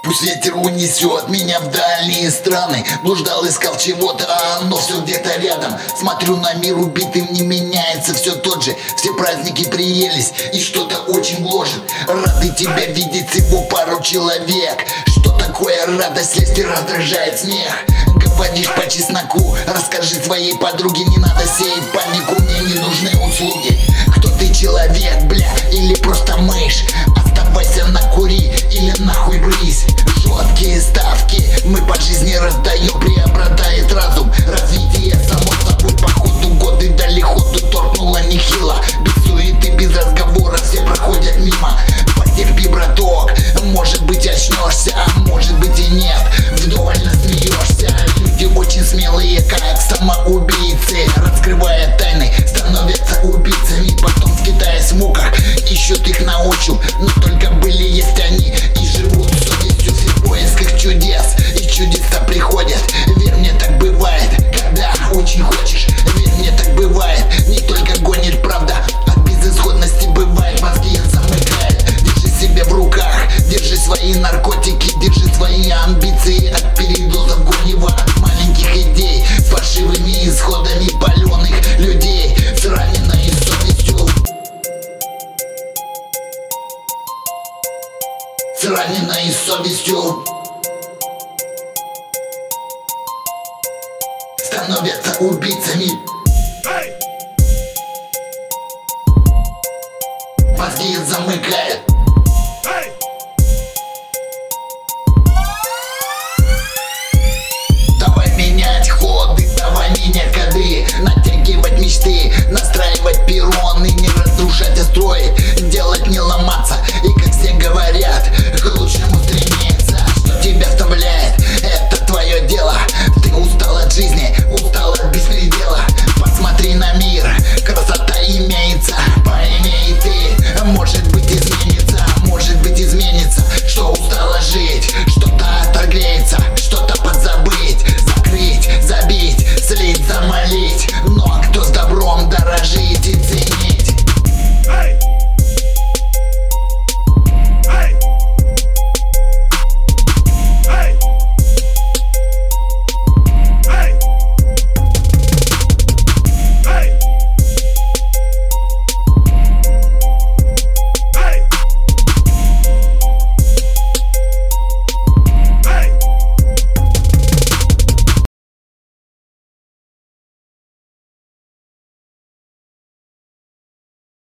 Пусть ветер унесет меня в дальние страны. Блуждал, искал чего-то, а оно все где-то рядом. Смотрю на мир убитым, не меняется все тот же. Все праздники приелись и что-то очень гложет. Рады тебя видеть всего пару человек. Что такое радость, если раздражает смех? Говоришь по чесноку, расскажи своей подруге. Не надо сеять панику, мне не нужны услуги. Кто ты, человек, бля, или просто мышь? Оставайся на кури или нахуй брысь. Жесткие ставки мы по жизни раздаем. Преобладает разум, развитие само собой. По ходу годы дали ходу, торкнуло нехило. Без суеты, без разговора все проходят мимо. Потерпи, браток, может быть очнешься, а может быть и нет. Вдоволь насмеешься. Люди очень смелые, как самоубийцы. Раскрывая тайны, становятся убийцами. Потом скитаясь в муках, ищут их на ощупь. Но только были есть они и живут совестью. Все в поисках чудес, и чудеса приходят. Верь мне, так бывает, когда очень хочешь. Верь мне, так бывает, не только гонит правда. От безысходности бывает, мозги замыкает. Держи себя в руках, держи свои наркотики. Держи свои амбиции от передозов гонева. От маленьких идей с фальшивыми исходами паленых людей с раненой совестью. С раненой совестью становятся убийцами. Мозги замыкает. Давай менять ходы, давай менять коды. Натягивать мечты, настраивать перроны. Не разрушать, а строить, делать, не ломаться. И